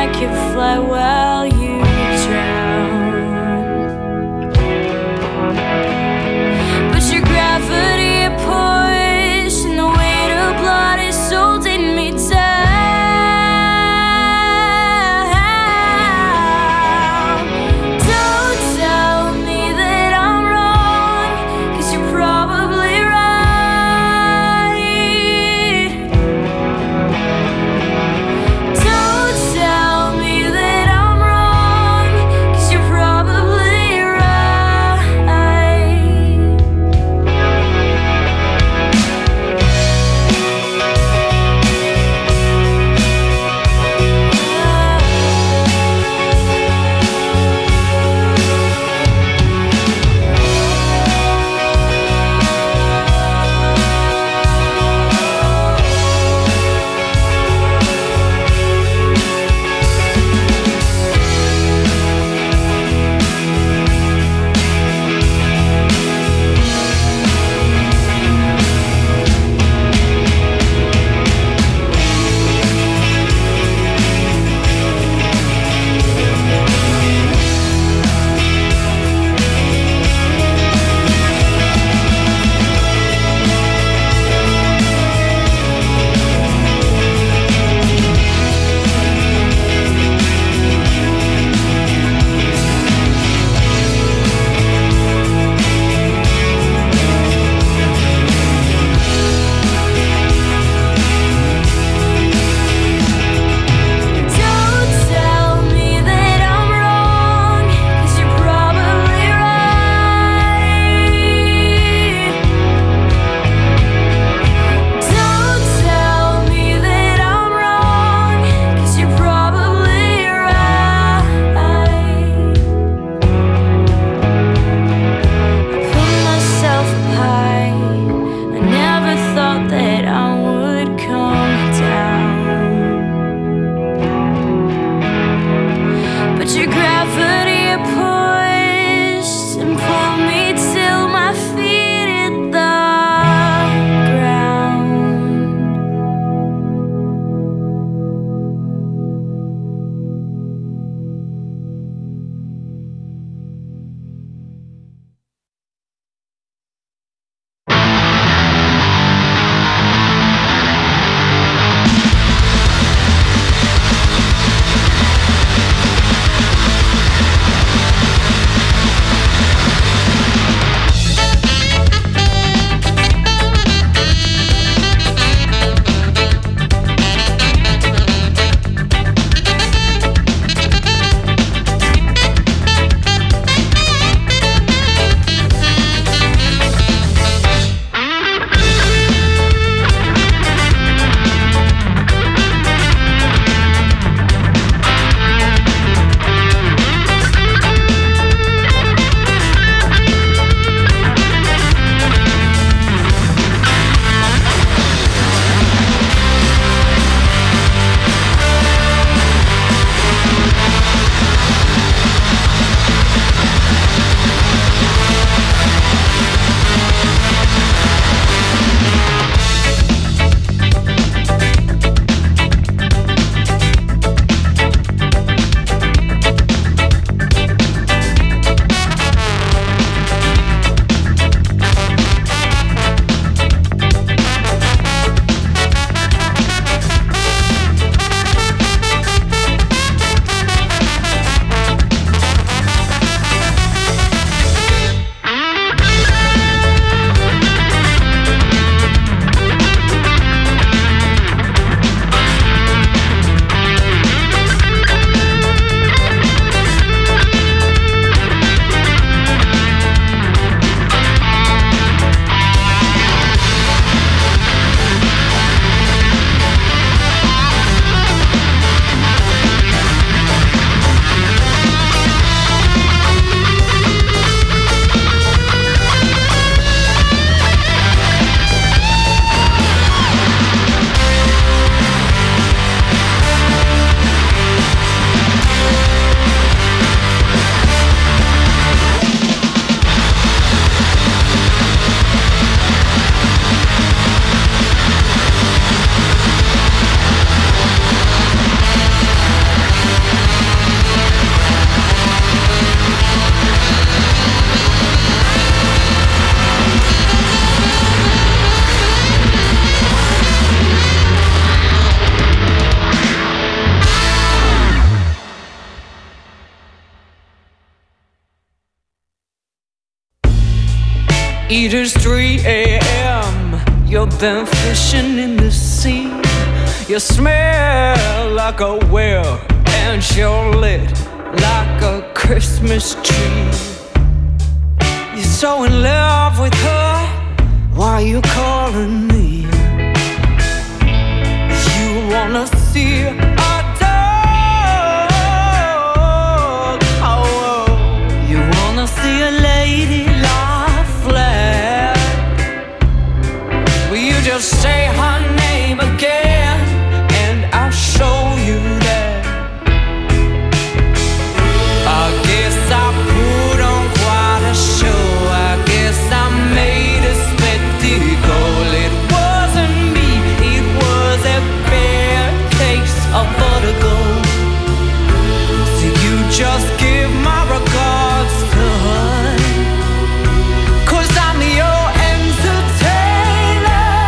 I could fly while you drown. But your gravity push and the weight of blood is holding me down. Don't tell me that I'm wrong, 'cause you're probably right. Don't tell me that I'm wrong, It is 3 a.m. You've been fishing in the sea. You smell like a whale, and you're lit like a Christmas tree. You're so in love with her, why are you calling me? You wanna see a dog, oh, you wanna see a lady lie flat. Will you just say her name again, and I'll show you that. I guess I put on quite a show. I guess I made a spectacle. It wasn't me, it was a bad case of vertigo. So you just give my regards to her, 'cause I'm your entertainer.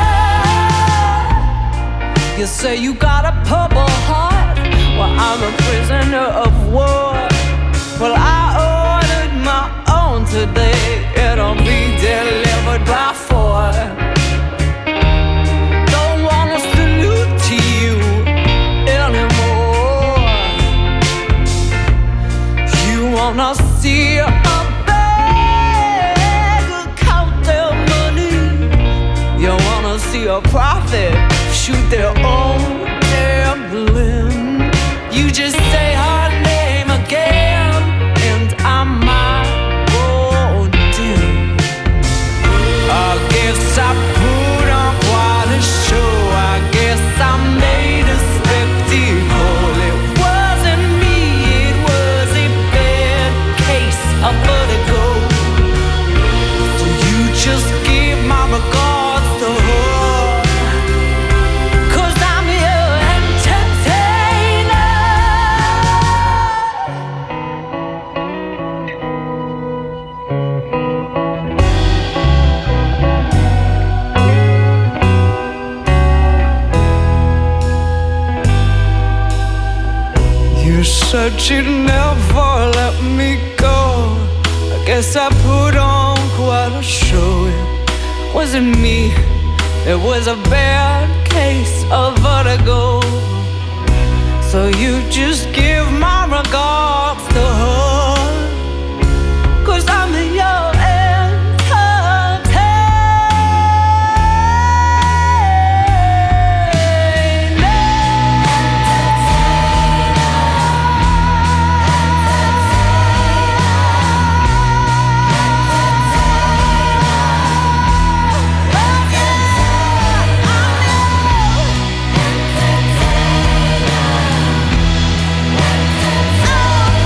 You say you got a purple heart, well I'm a prisoner of war. Well I ordered my own today, it'll be delivered by 4. Don't wanna salute to you anymore. You wanna see a beggar count their money. You wanna see a prophet shoot their own gambling. You just say her name again, and I might go dim. I guess I put on quite a show. I guess I made a spectacle. It wasn't me, it was a bad case of vertigo. So you just give my regards to her, 'cause I'm your entertainer. You said you'd never let me go. I guess I put on quite a show. It wasn't me, it was a bad case of vertigo. So you just give my regards to her, 'cause I'm your entertainer.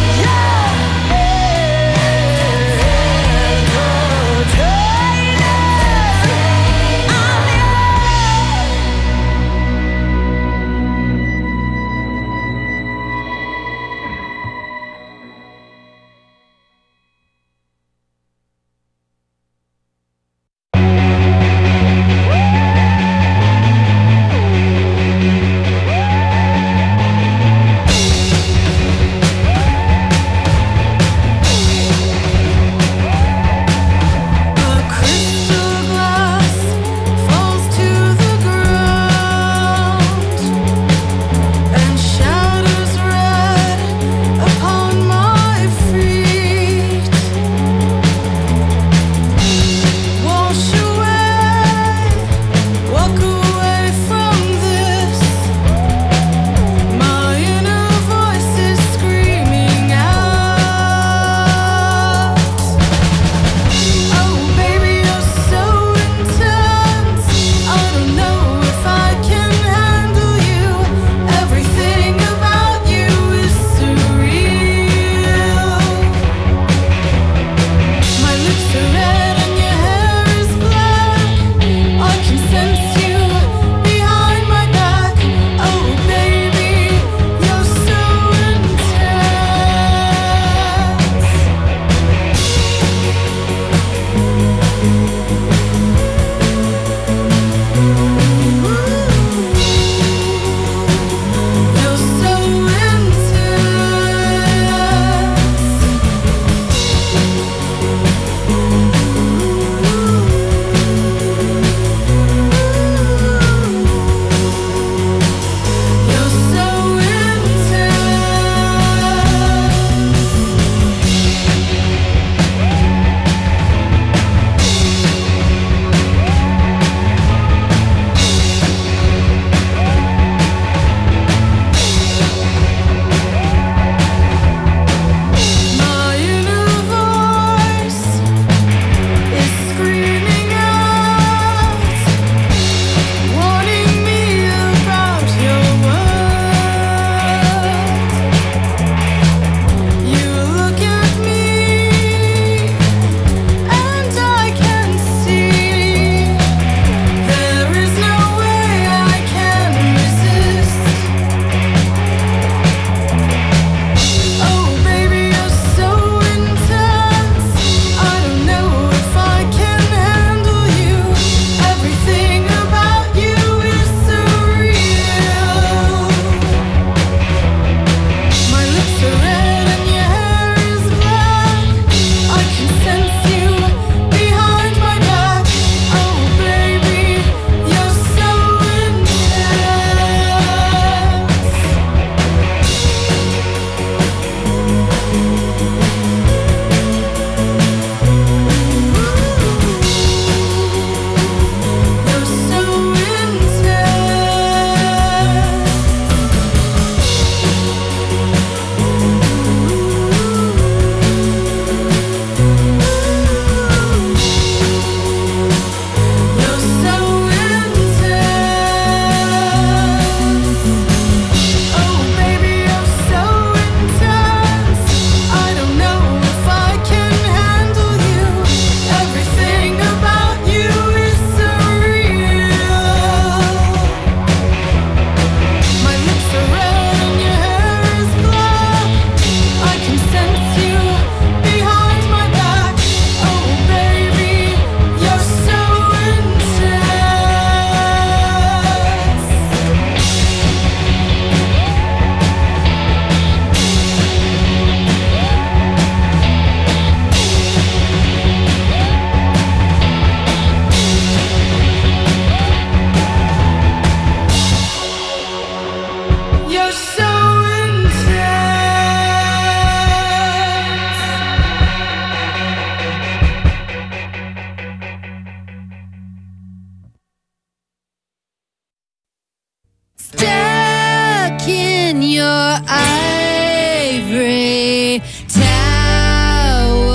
ivory tower.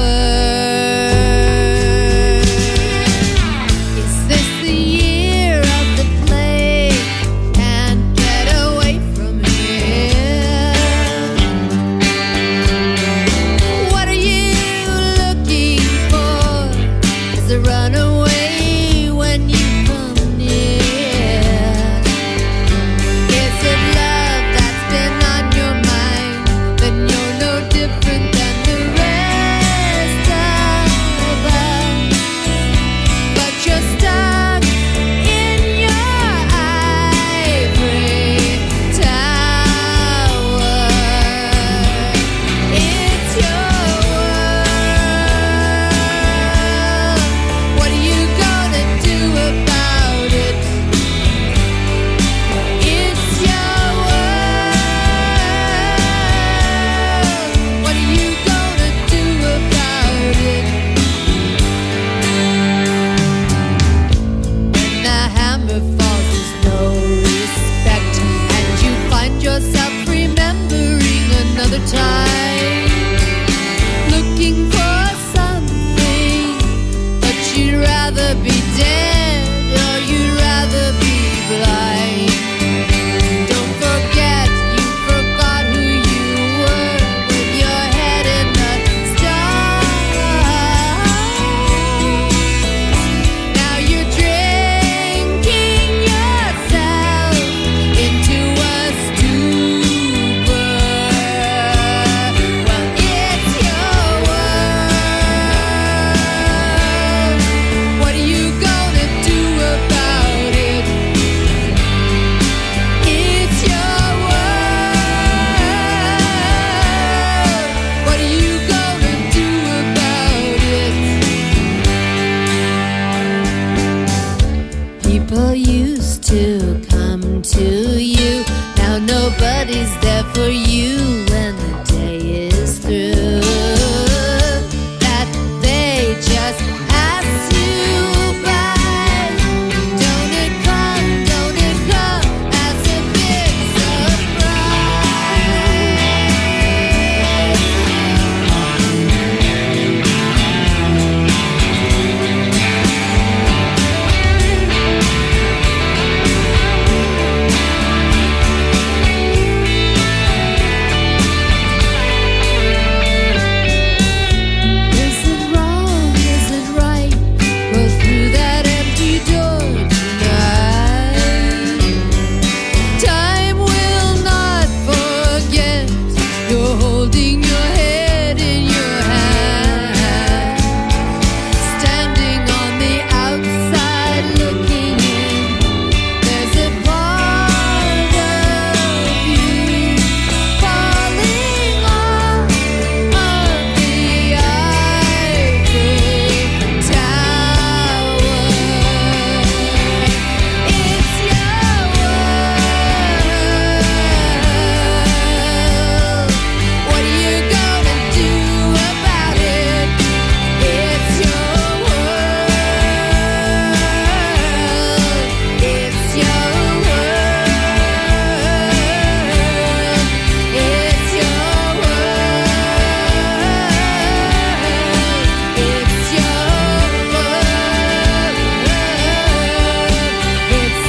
Is this the year of the plague? Can't get away from here. What are you looking for? Is a runaway when you come near? Is it love that's been on your mind? Then you're no different than the rest of us. But you're stuck in your ivory tower. It's your world. What are you gonna do about it? It's your world. What are you gonna do about it? When the hammer falls, there's no respect, and you find yourself remembering another time, looking for something, but you'd rather be dead or you'd rather be blind. Don't forget you forgot who you were with your head in the stars. Now you're drinking yourself into a stupor. Well, it's your world. What are you gonna do about it? It's your world. What are you gonna do about it? People used to come to you. Now nobody's there for you when the day is through. That they just pass you by. Don't it come as a big Is it wrong? Is it right? Go through that empty door tonight. Time will not forget. You're holding your head in your hand, standing on the outside looking in. There's a part of you falling off of the ivory tower. It's your world. What are you gonna do about it? It's your world. It's your world. It's your world. It's your world. It's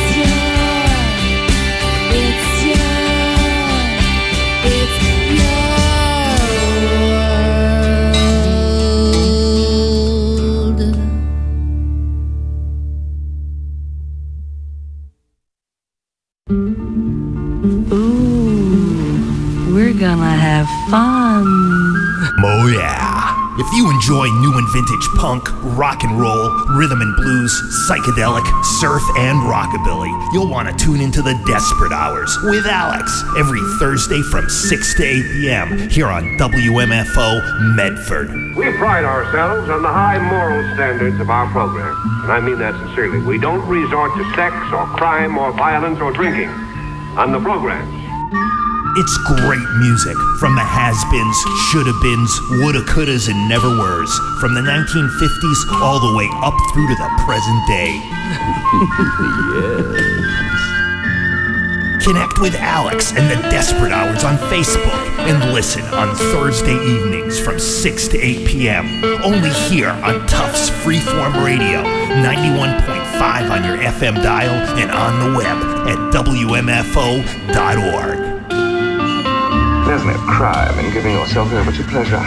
Ooh, we're gonna have fun. Oh yeah. If you enjoy new and vintage punk, rock and roll, rhythm and blues, psychedelic, surf, and rockabilly, you'll want to tune into the Desperate Hours with Alex every Thursday from 6 to 8 p.m. here on WMFO Medford. We pride ourselves on the high moral standards of our program, and I mean that sincerely. We don't resort to sex or crime or violence or drinking on the programs. It's great music from the has-beens, shoulda-beens, woulda, couldas, and never-weres, from the 1950s all the way up through to the present day. Yes. Connect with Alex and the Desperate Hours on Facebook and listen on Thursday evenings from 6 to 8 p.m. Only here on Tufts Freeform Radio, 91.5 on your FM dial and on the web at WMFO.org. There's no crime in giving yourself over to pleasure.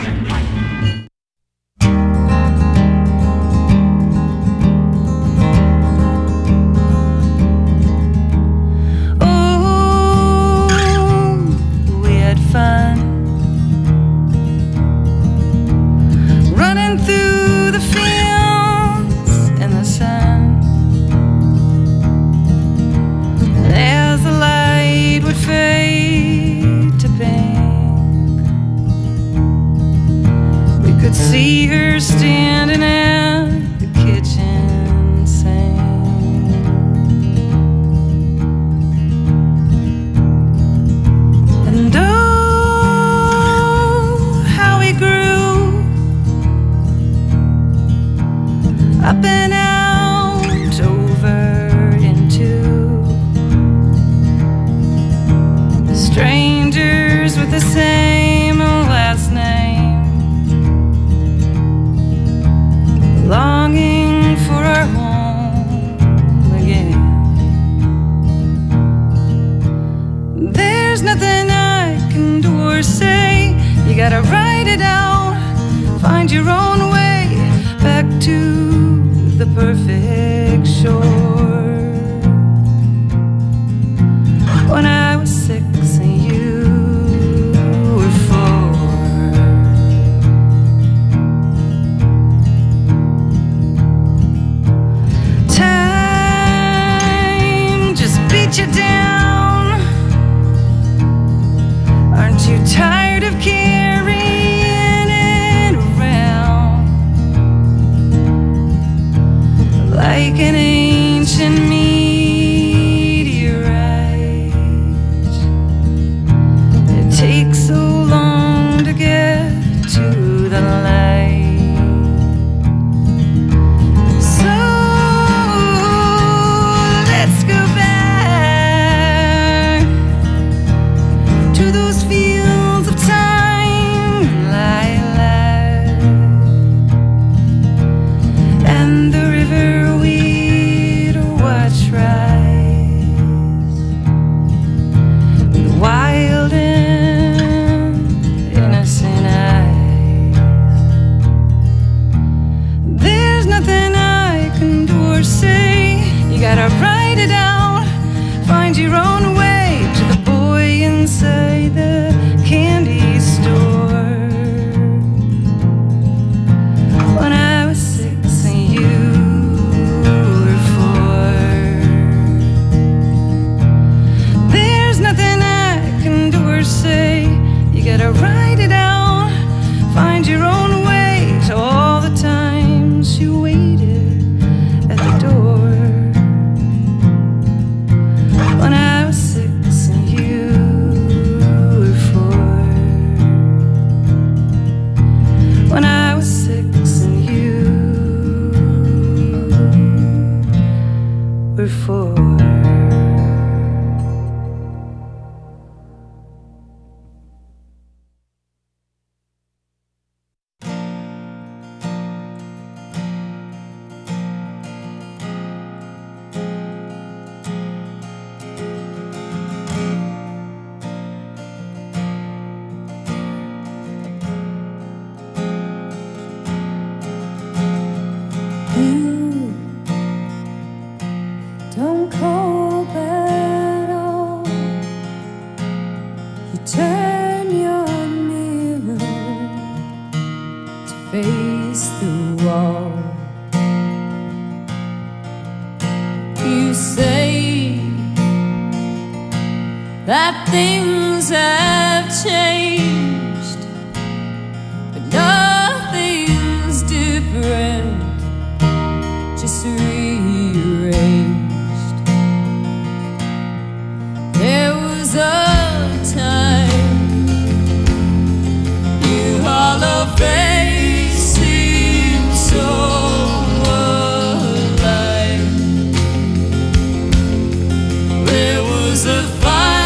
See her standing at the kitchen sink, and oh, how we grew up and out over into strangers with the same last name, longing for our home again. There's nothing I can do or say. You gotta write it out, find your own way back to the perfect shore. When I was 6 and you were 4, you down. Aren't you tired of carrying it around like an ancient meteorite? It takes so long to get to the light. So let's go back to those fields of time, lilac, and the river we'd watch rise, with wild and innocent eyes. There's nothing I can do or say. You gotta write it out, find your own way to the boy inside the candy store. When I was 6 and you were 4, there's nothing I can do or say. You gotta write it out, find your own way to all the times you waited at the door. When I was 6 and you were 4. When I was 6 and you were 4. Don't cope at all. You turn your mirror to face the wall. You say that things have changed, but nothing's different, just rearranged. There was a time you hollow face seemed so alive. There was a fire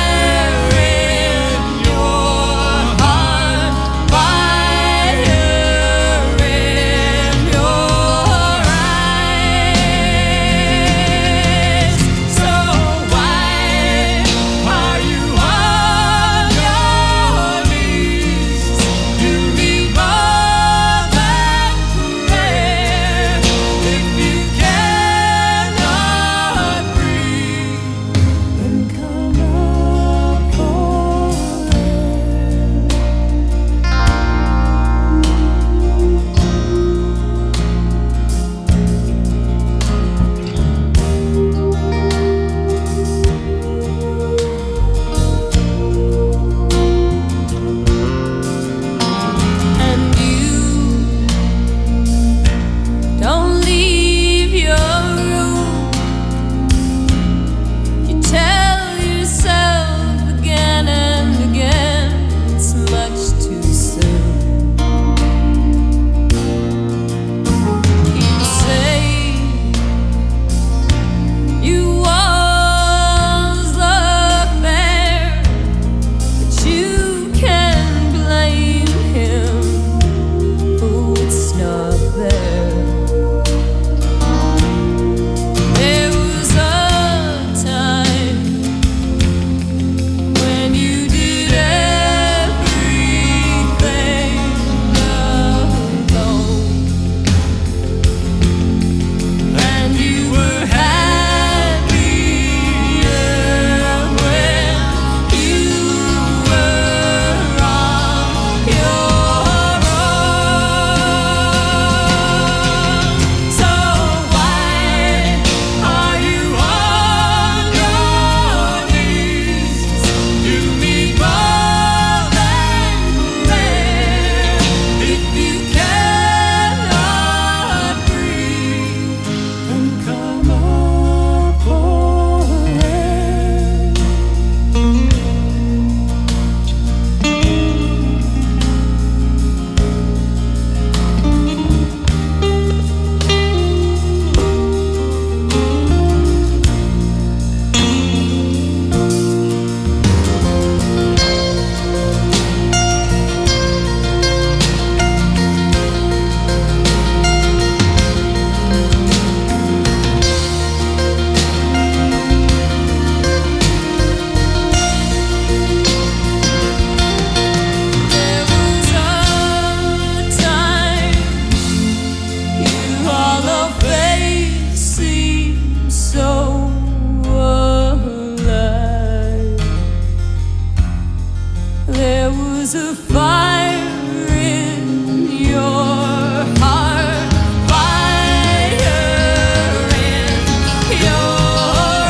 There's a fire in your heart, fire in your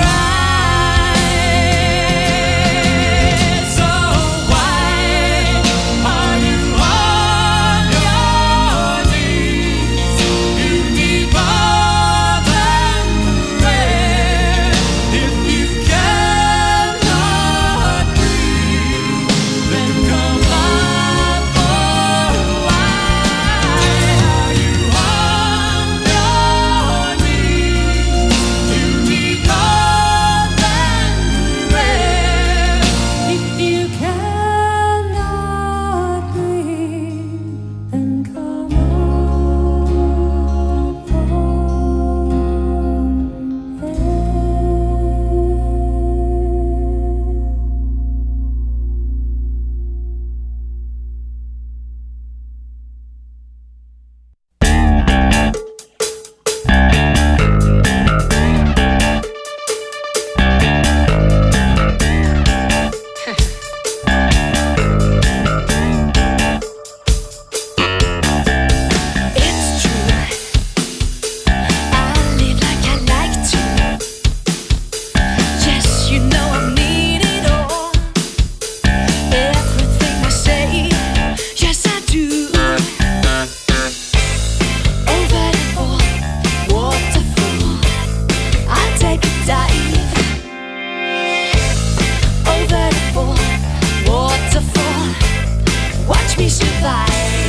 eyes. So why are you on your knees? You need more than prayer. If you cannot breathe, then come up for why are you on your knees? You need more than prayer. If you cannot breathe, then come up for It's true, I live like I like to. Yes, you know I need it all. Everything I say, yes I do. Over the waterfall, I take a dive. Over the waterfall, watch me survive.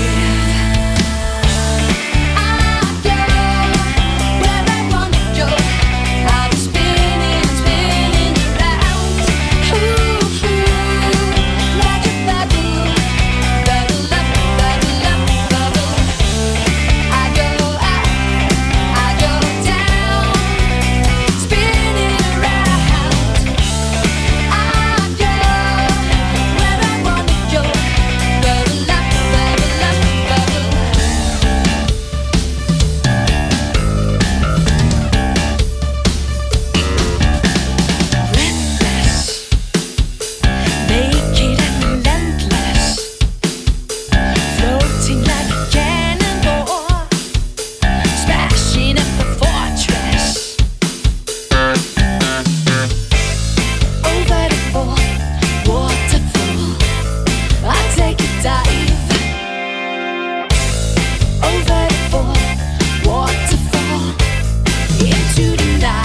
Naked and relentless, floating like a cannonball, smashing up the fortress. Over the waterfall, I take a dive. Over the waterfall, into the night.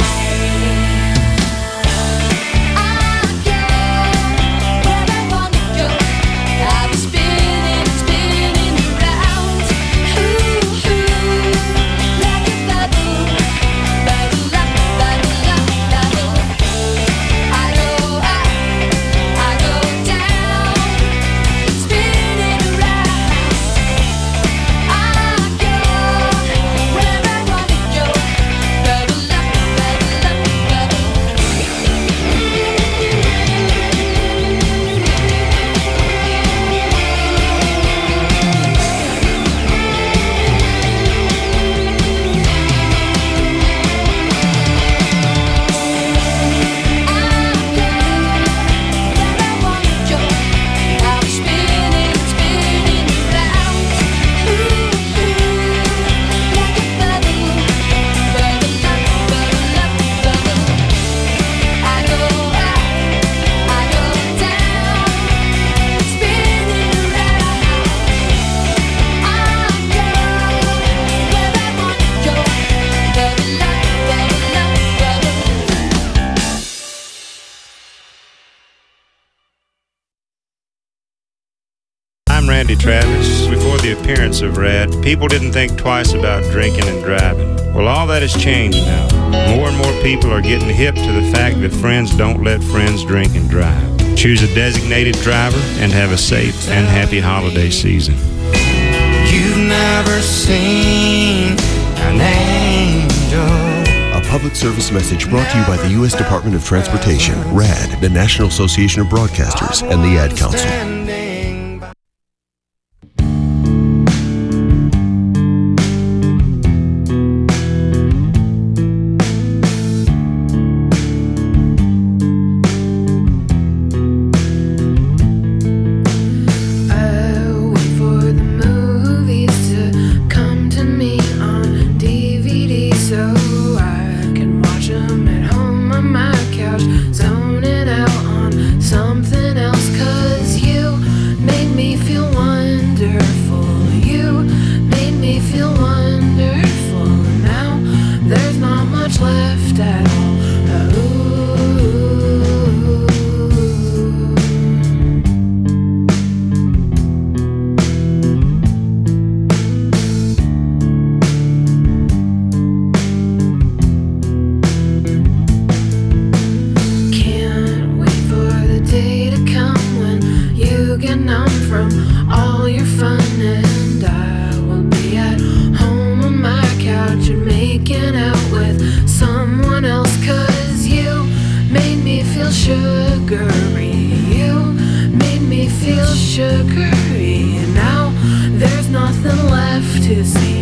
I'm Randy Travis. Before the appearance of Rad, people didn't think twice about drinking and driving. Well, all that has changed now. More and more people are getting hip to the fact that friends don't let friends drink and drive. Choose a designated driver and have a safe and happy holiday season. You've never seen an angel. A public service message brought to you by the U.S. Department of Transportation, RAD, the National Association of Broadcasters, and the Ad Council. feel wonderful. You made me feel wonderful. Now there's not much left at all. Get numb from all your fun, and I will be at home on my couch and making out with someone else. 'Cause you made me feel sugary. You made me feel sugary. And now there's nothing left to see.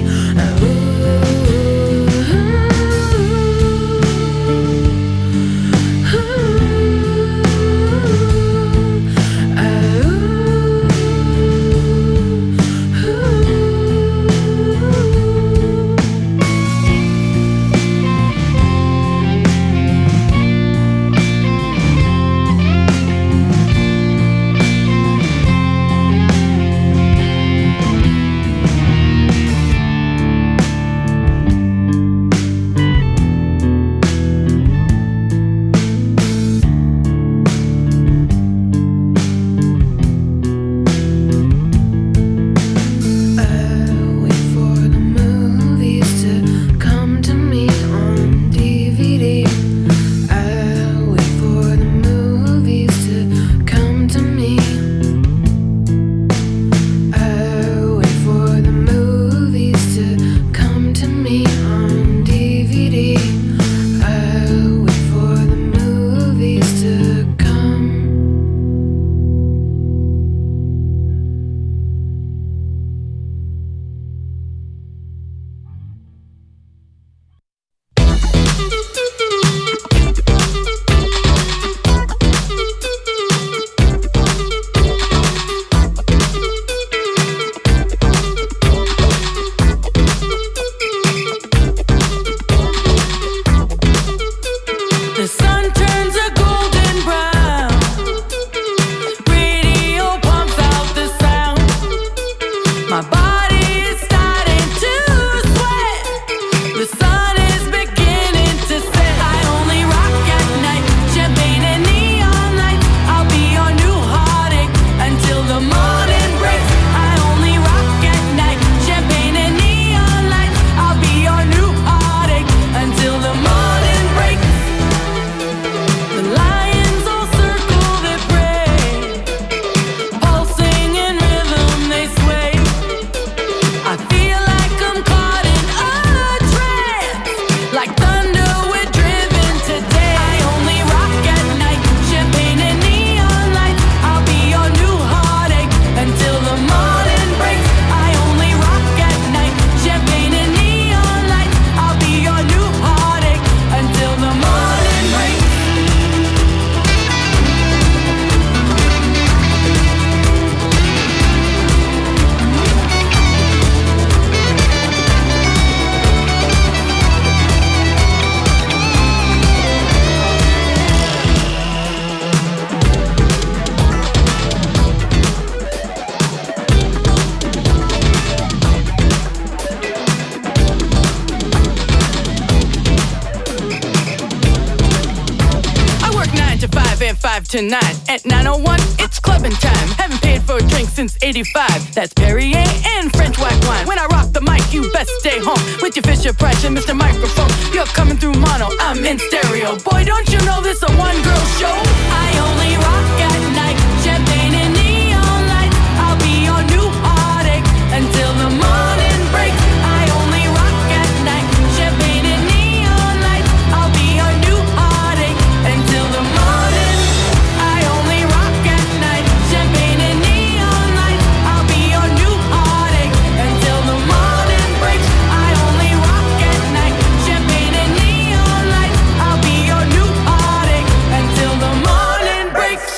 To 9 at 9:01, it's clubbing time. Haven't paid for a drink since '85. That's Perrier and French white wine. When I rock the mic, you best stay home with your Fisher Price and Mr. Microphone. You're coming through mono, I'm in stereo. Boy, don't you know this a one-girl show? I only rock at night. Champagne and neon lights. I'll be your new heartache until the morning breaks. I only rock at night. Champagne and neon lights. I'll be your new heartache until the morning. I only rock at night. Champagne and neon lights. I'll be your new heartache until the morning breaks. I only rock at night. Champagne and neon lights. I'll be your new heartache until the morning breaks.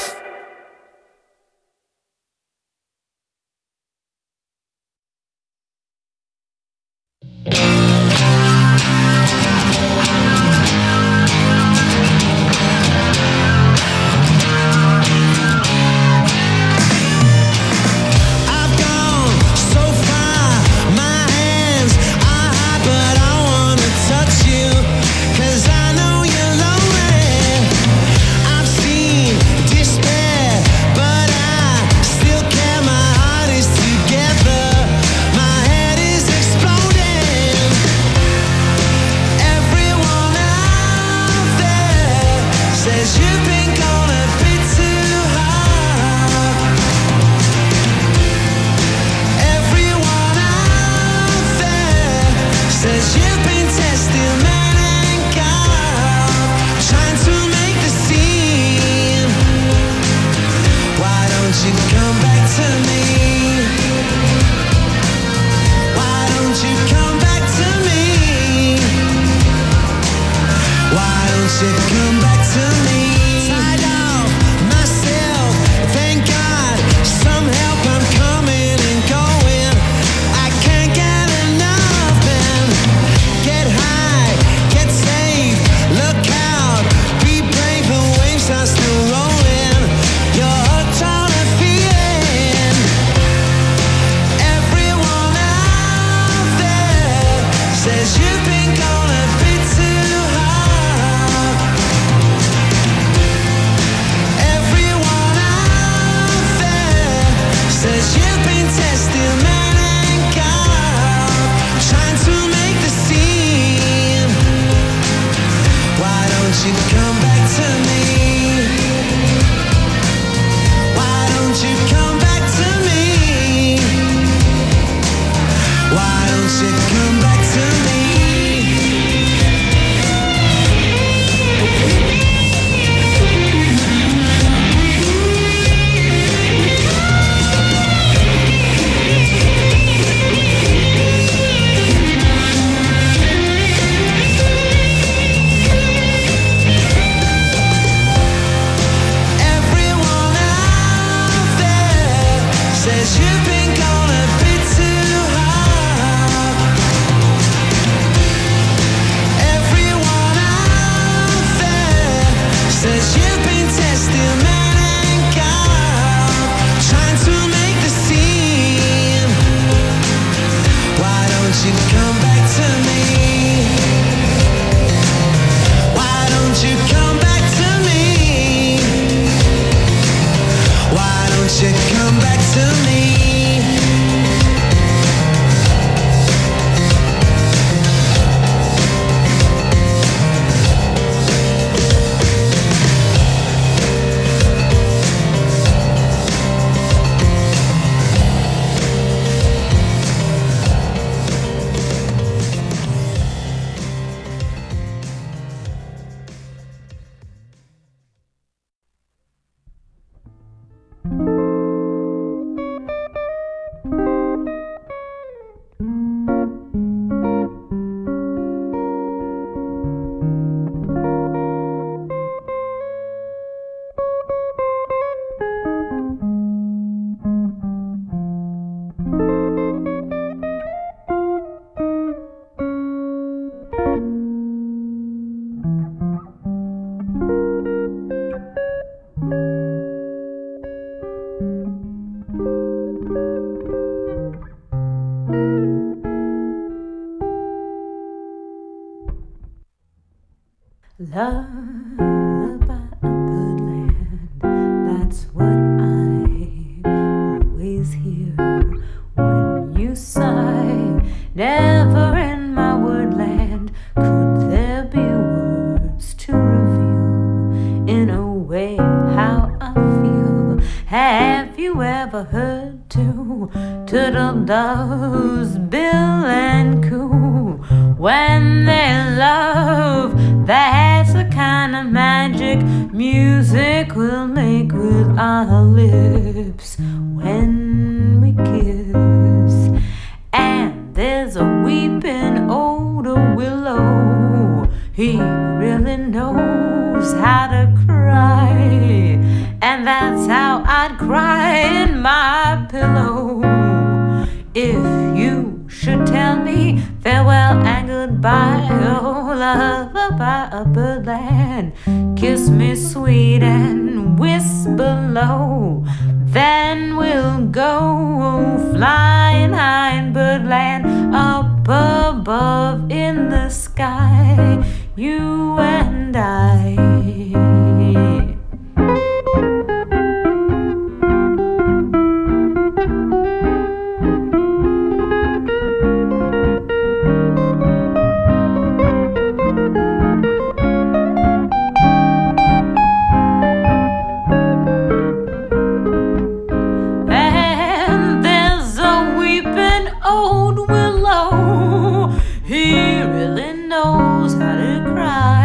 I you come back to me? Tied off myself, thank God, some help, I'm coming and going. I can't get enough, man. Get high, get safe, look out, be brave, the waves are still rolling. You're hooked on a feeling. Everyone out there says you've been gone a bit too hard. Everyone out there says you've been testing man and God, trying to make the scene. Why don't you come back to me? Why don't you come back to me? Why don't you come back to me? Everyone out there says you've been gone a bit too hard. Everyone out there says you've been testing man and God, trying to make the scene. Why don't you come back to me? Why don't you come back to me? Why don't you come back to me? Lullaby of Birdland, that's what I always hear when you sigh. Never in my woodland could there be words to reveal in a way how I feel. Have you ever heard two turtle doves bill and coo when they love? That's the kind of magic music we'll make with our lips when we kiss. And there's a weeping old willow, he really knows how to cry, and that's how I'd cry in my pillow if you should tell me farewell and goodbye. Oh, lullaby of Birdland, kiss me sweet and whisper low. Then we'll go flying high in Birdland, up above in the sky, you and I. Old willow, he really knows how to cry.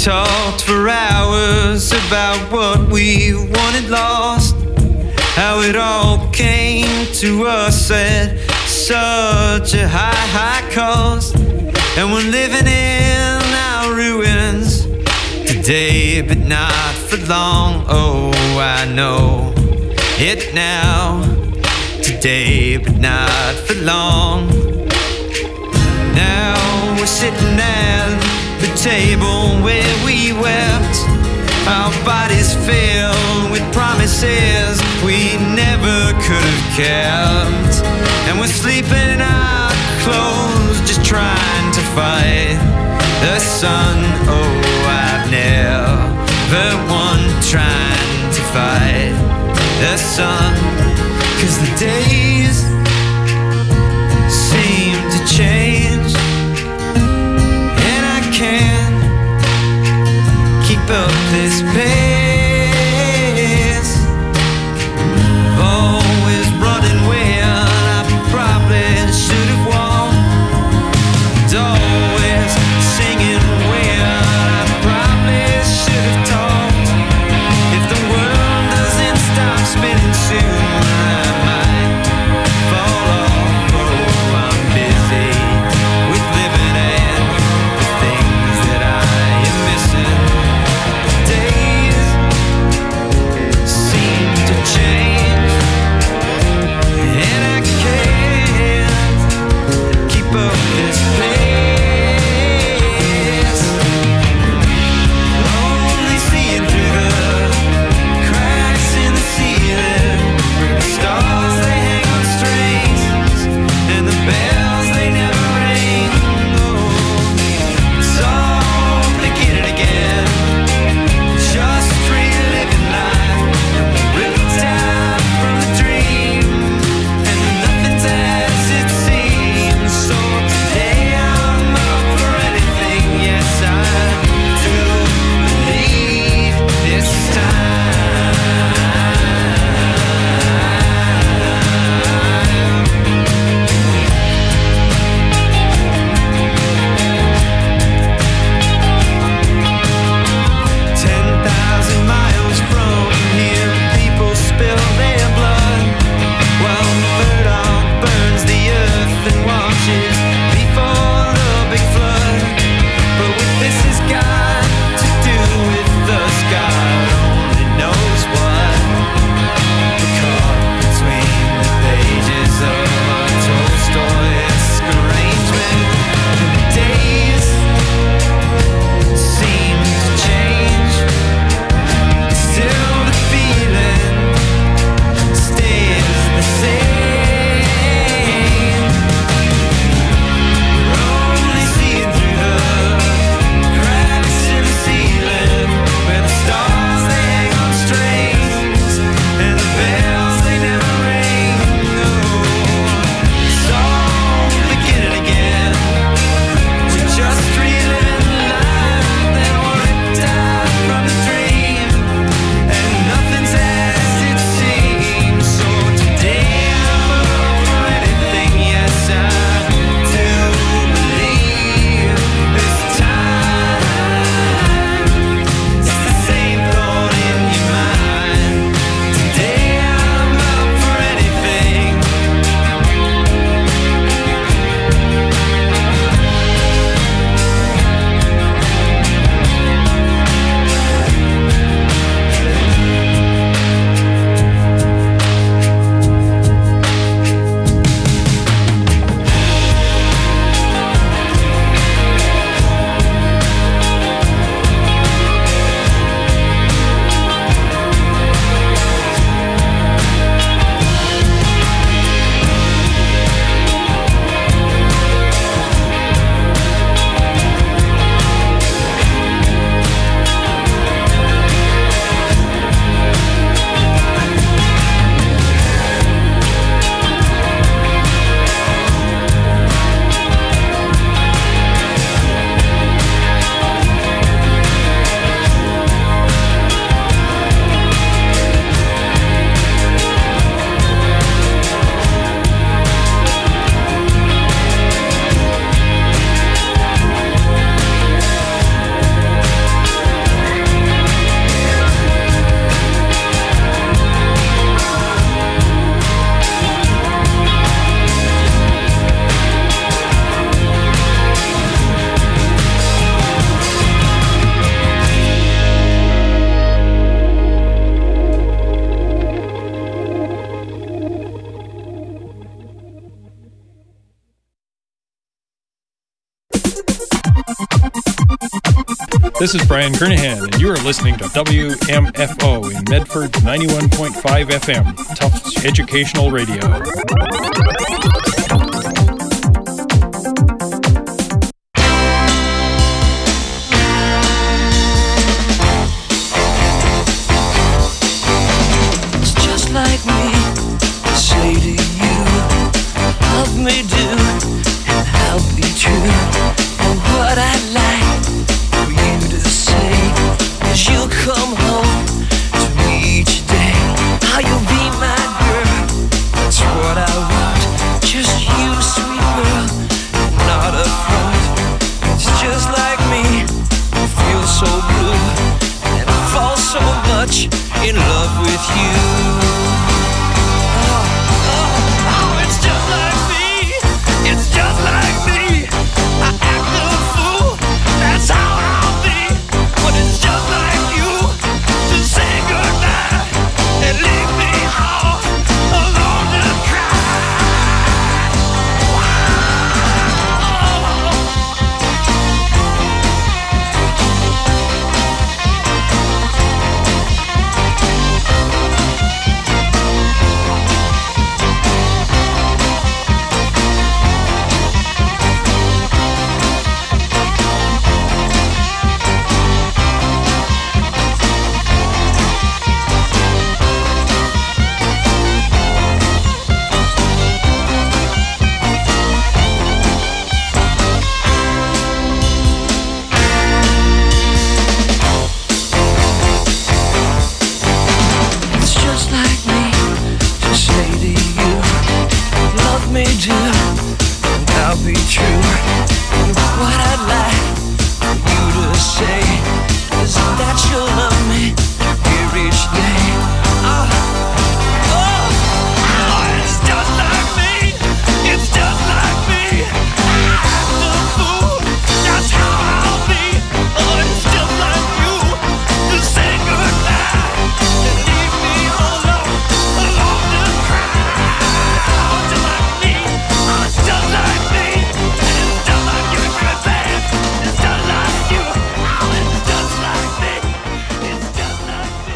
talked for hours about what we wanted lost, how it all came to us at such a high cost. And we're living in our ruins today, but not for long. Oh, I know it now. Today, but not for long. Now we're sitting at the table where we wept, our bodies filled with promises we never could have kept. And we're sleeping in our clothes, just trying to fight the sun. Oh, I've never won trying to fight the sun, 'cause the days seem to change, and I can't keep up this pace. Always running when I probably should have walked, always singing when I probably should have talked. If the world doesn't stop spinning soon, I might fall off. Oh, I'm busy with living and the things that I am missing. Days This is Brian Kernahan, and you are listening to WMFO in Medford 91.5 FM, Tufts Educational Radio. It's just like me to say to you, love me do, and I'll be true. And what I'd like for you to say is you'll come home to me each day. How you'll be my girl, that's what I want. Just you, sweet girl, not a front. It's just like me, I feel so blue, and I fall so much in love with you. Oh, it's just like me, it's just like me. I act a fool, that's how I'll be. But it's just like you to say goodbye and leave me all alone to cry. It's just like me to say to you, love me do, and I'll be true. And what I'd like for you to say is that you'll love me here each day. It's just like me, it's just like me. I act a fool, that's how I'll be. Oh, it's just like you to say goodbye and leave me alone to cry. Oh, just like me, oh, it's just like me. It's just like you, baby. It's just like you. Oh, it's just like me. It's just like me.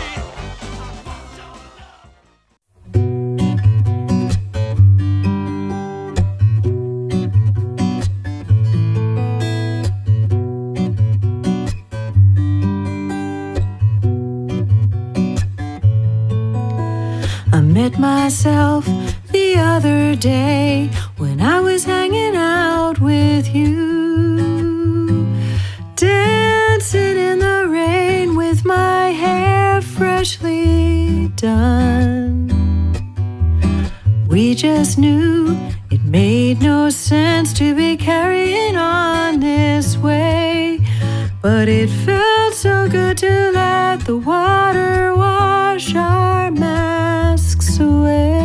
I met myself the other day when I was hanging out with you, dancing in the rain with my hair freshly done. We just knew it made no sense to be carrying on this way, but it felt so good to let the water wash our masks away.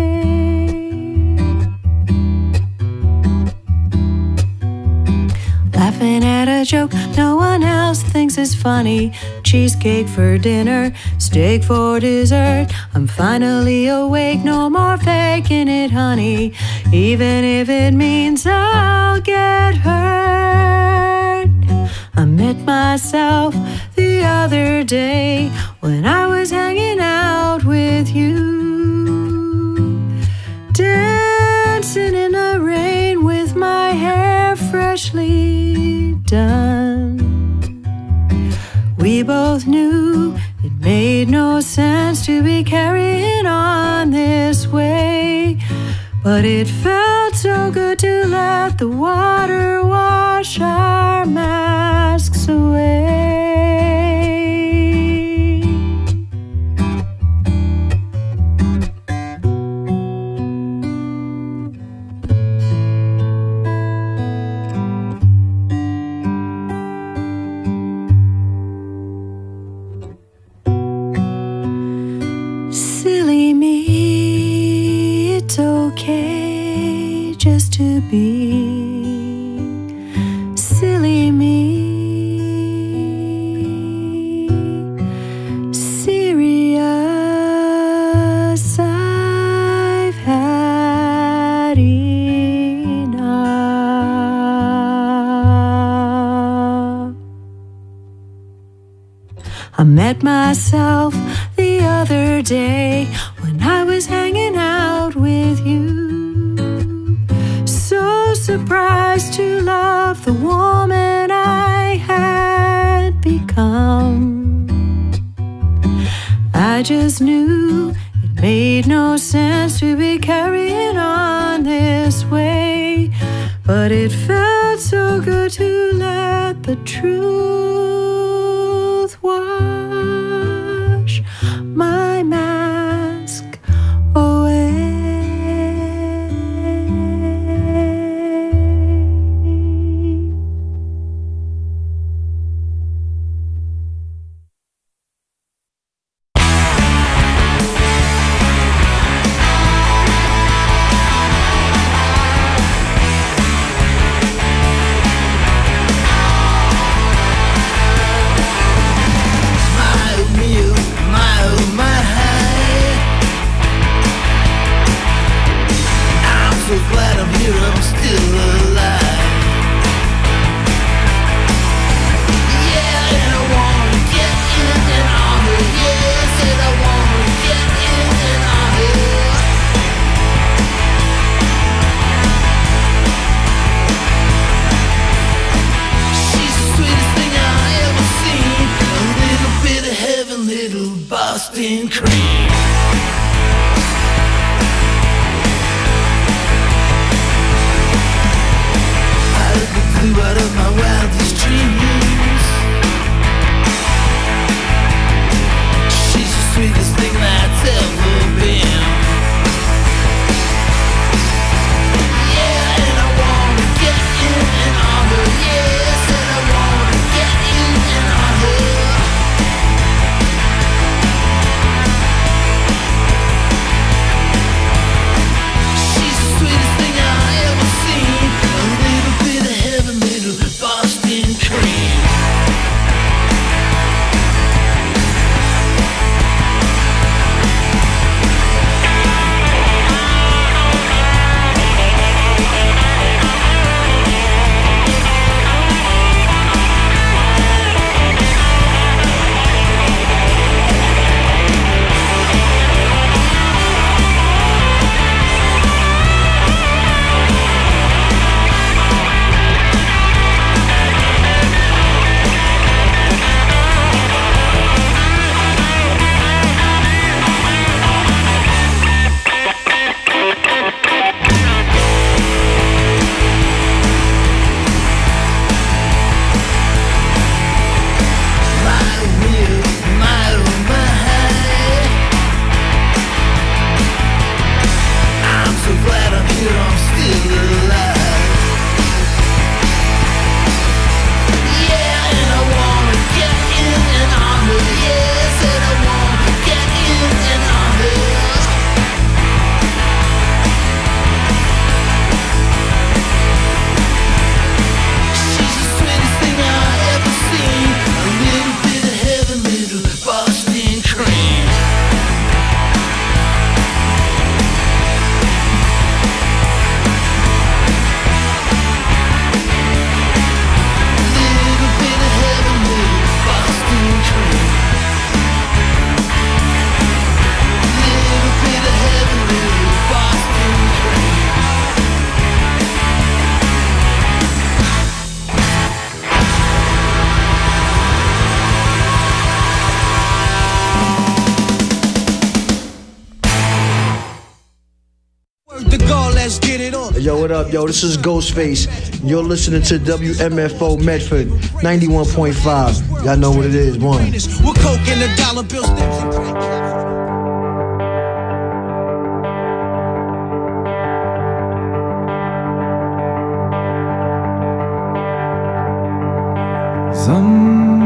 Laughing at a joke no one else thinks is funny. Cheesecake for dinner, steak for dessert. I'm finally awake, no more faking it, honey, even if it means I'll get hurt. I met myself the other day when I was hanging out with you, dancing in the rain with my hair freshly done. We both knew it made no sense to be carrying on this way, but it felt so good to let the water wash our masks away. Silly me, it's okay just to be met myself the other day when I was hanging out with you. So surprised to love the woman I had become. I just knew it made no sense to be carrying on this way, but it felt so good to let the truth wash my mask away. Boston cream. I let the blue out of my wildest dreams. She's the sweetest thing that's ever been. Yeah, and I wanna get in and on her. Yes, and I wanna get in and on her. Yo, what up, yo? This is Ghostface. You're listening to WMFO Medford 91.5. Y'all know what it is. One. We're coke and the dollar bill Some